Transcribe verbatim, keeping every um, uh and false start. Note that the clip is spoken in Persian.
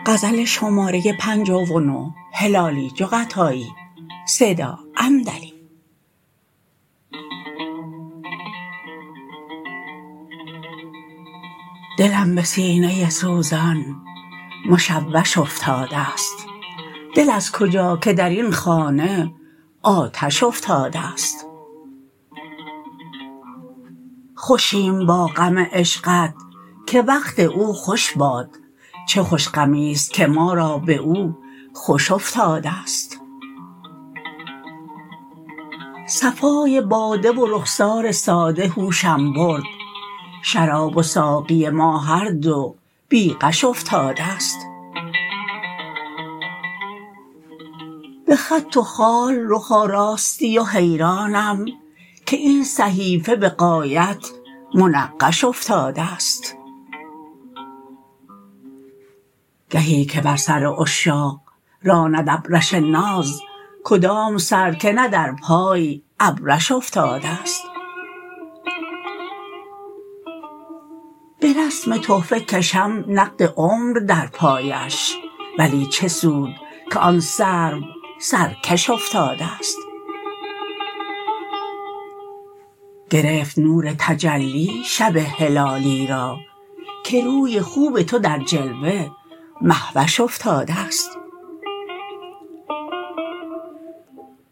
غزل شماره پنجاه و نه هلالی جغتایی صدا عمدلی. دلم به سینه سوزان مشوش افتاده است، دل از کجا که در این خانه آتش افتاده است. خوشیم با غم عشقت که وقت او خوش باد، چه خوش غمی است که ما را به او خوش افتاده است. صفای باده و رخسار ساده هوشم برد، شراب و ساقی ما هر دو بی غش افتاده است. به خط و خال رخ آراستی و حیرانم که این صحیفه به غایت منقش افتاده است. گهی که بر سر عشاق راند ابرش ناز، کدام سر که نه در پای ابرش افتاده است. به رسم تحفه کشم نقد عمر در پایش، ولی چه سود که آن سرو سرکش افتاده است. گرفت نور تجلی شب هلالی را، که روی خوب تو در جلوه مهوش افتاده است.